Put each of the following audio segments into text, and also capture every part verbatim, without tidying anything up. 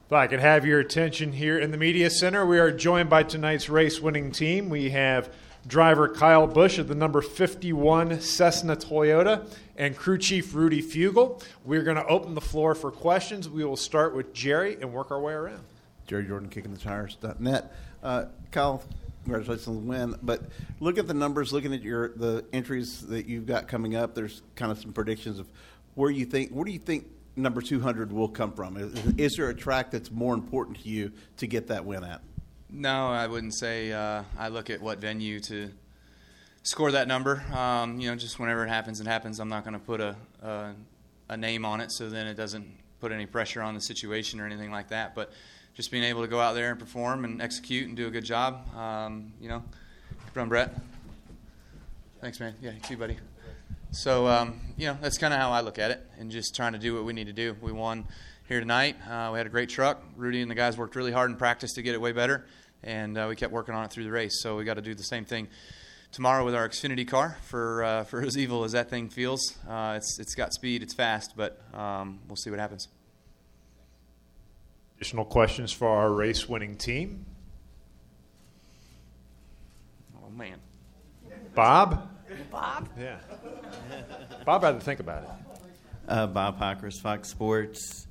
If I could have your attention here in the Media Center, we are joined by tonight's race-winning team. We have driver Kyle Busch of the number fifty-one Cessna Toyota and crew chief Rudy Fugle. We're going to open the floor for questions. We will start with Jerry and work our way around. Jerry Jordan, kicking the tires dot net. Uh, Kyle, congratulations on the win. But look at the numbers, looking at your the entries that you've got coming up. There's kind of some predictions of where you think. Where do you think number two hundred will come from? Is, is there a track that's more important to you to get that win at? No, I wouldn't say. Uh, I look at what venue to score that number. Um, you know, just whenever it happens, it happens. I'm not going to put a, a a name on it, so then it doesn't put any pressure on the situation or anything like that. But just being able to go out there and perform and execute and do a good job. Um, you know, run Brett. Thanks, man. Yeah, you too, buddy. So, um, you know, that's kind of how I look at it, and just trying to do what we need to do. We won here tonight. Uh, we had a great truck. Rudy and the guys worked really hard in practice to get it way better, and uh, we kept working on it through the race. So we got to do the same thing tomorrow with our Xfinity car. For uh, for as evil as that thing feels, uh, it's it's got speed, it's fast, but um, we'll see what happens. Additional questions for our race-winning team? Oh, man. Bob? Bob? Yeah. Bob had to think about it. Uh, Bob Pockers, Fox Sports.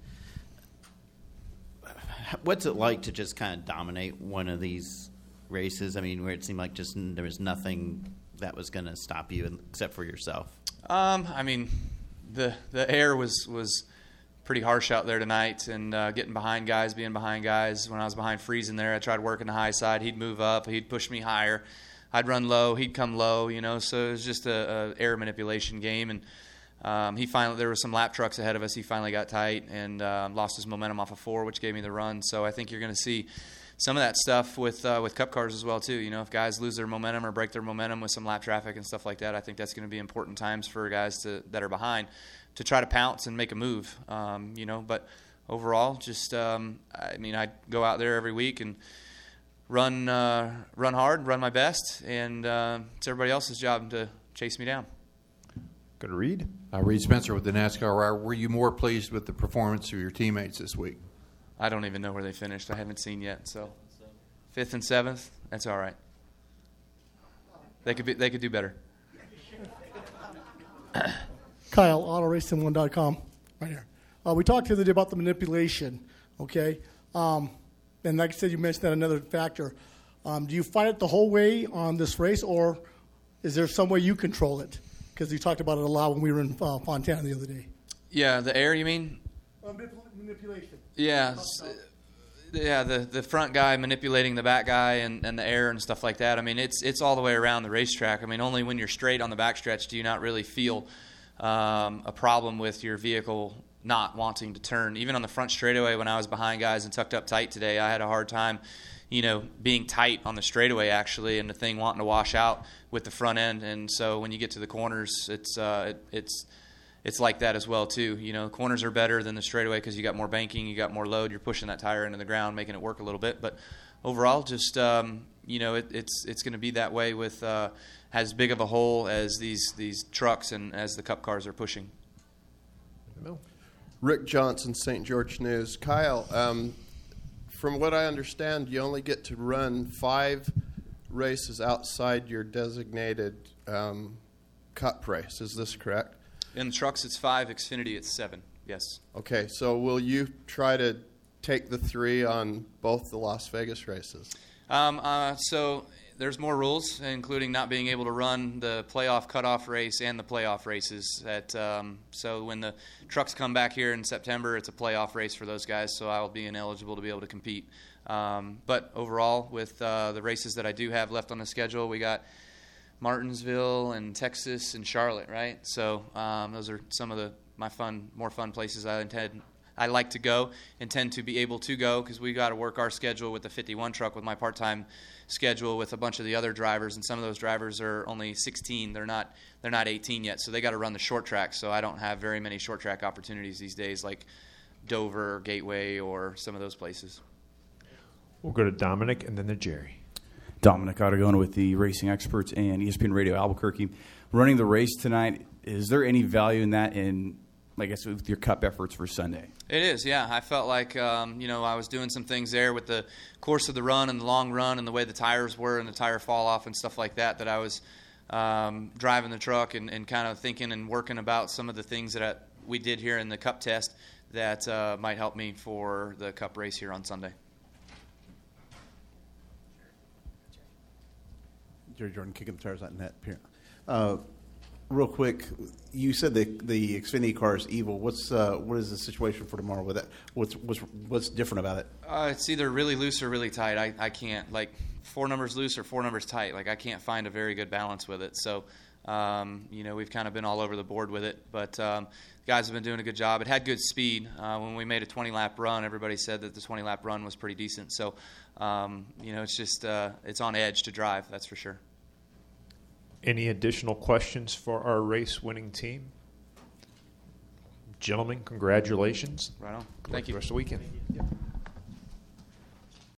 What's it like to just kind of dominate one of these races? I mean, where it seemed like just there was nothing that was going to stop you except for yourself. Um, I mean, the the air was was pretty harsh out there tonight, and uh, getting behind guys, being behind guys. When I was behind Friesen there, I tried working the high side. He'd move up, he'd push me higher. I'd run low, he'd come low, you know. So it was just a, a air manipulation game, and um, he finally there were some lap trucks ahead of us. He finally got tight and uh, lost his momentum off of four, which gave me the run. So I think you're going to see some of that stuff with uh, with Cup cars as well too. You know, if guys lose their momentum or break their momentum with some lap traffic and stuff like that, I think that's going to be important times for guys to that are behind to try to pounce and make a move. Um, you know, but overall, just um, I mean, I go out there every week and run uh, run hard, run my best, and uh, it's everybody else's job to chase me down. Go to Reed. Uh, Reed Spencer with the NASCAR Wire. Were you more pleased with the performance of your teammates this week? I don't even know where they finished. I haven't seen yet. So fifth and seventh, that's all right. They could be. They could do better. Kyle, auto racing one dot com, right here. Uh, we talked the other day about the manipulation, okay? Um, and like I said, you mentioned that another factor. Um, do you fight it the whole way on this race, or is there some way you control it? Because you talked about it a lot when we were in uh, Fontana the other day. Yeah, the air, you mean? Uh, manipulation. Yeah, yeah. The, the front guy manipulating the back guy and, and the air and stuff like that. I mean, it's it's all the way around the racetrack. I mean, only when you're straight on the backstretch do you not really feel um, a problem with your vehicle not wanting to turn. Even on the front straightaway, when I was behind guys and tucked up tight today, I had a hard time, you know, being tight on the straightaway actually, and the thing wanting to wash out with the front end. And so when you get to the corners, it's uh, it, it's it's like that as well too. You know, corners are better than the straightaway because you got more banking, you got more load, you're pushing that tire into the ground, making it work a little bit. But overall, just um, you know, it, it's it's going to be that way with uh, as big of a hole as these these trucks and as the Cup cars are pushing. No. Rick Johnson, Saint George News. Kyle, um, from what I understand, you only get to run five races outside your designated um, Cup race. Is this correct? In trucks, it's five. Xfinity, it's seven. Yes. Okay, so will you try to take the three on both the Las Vegas races? Um, uh, so there's more rules, including not being able to run the playoff cutoff race and the playoff races. At um, so when the trucks come back here in September, it's a playoff race for those guys. So I will be ineligible to be able to compete. Um, but overall, with uh, the races that I do have left on the schedule, we got Martinsville and Texas and Charlotte, right? So um, those are some of the my fun, more fun places I intend. I like to go, intend to be able to go, because we got to work our schedule with the fifty-one truck with my part-time schedule with a bunch of the other drivers, and some of those drivers are only sixteen. They're not they're not eighteen yet, so they got to run the short track. So I don't have very many short track opportunities these days, like Dover, or Gateway, or some of those places. We'll go to Dominic and then to Jerry. Dominic Aragona with the Racing Experts and E S P N Radio Albuquerque. Running the race tonight, is there any value in that in I guess, with your Cup efforts for Sunday. It is, yeah. I felt like, um, you know, I was doing some things there with the course of the run and the long run and the way the tires were and the tire fall off and stuff like that, that I was um, driving the truck and, and kind of thinking and working about some of the things that I, we did here in the Cup test that uh, might help me for the Cup race here on Sunday. Jerry Jordan kicking the tires out in that. Uh, real quick, you said the the Xfinity car is evil. What's uh, what is the situation for tomorrow with that? What's what's what's different about it? Uh, it's either really loose or really tight. I, I can't, like, four numbers loose or four numbers tight. Like, I can't find a very good balance with it. So, um, you know, we've kind of been all over the board with it. But um, the guys have been doing a good job. It had good speed. Uh, when we made a twenty-lap run, everybody said that the twenty-lap run was pretty decent. So, um, you know, it's just uh, it's on edge to drive, that's for sure. Any additional questions for our race-winning team? Gentlemen, congratulations. Right on. Good luck Thank you. The rest of the weekend.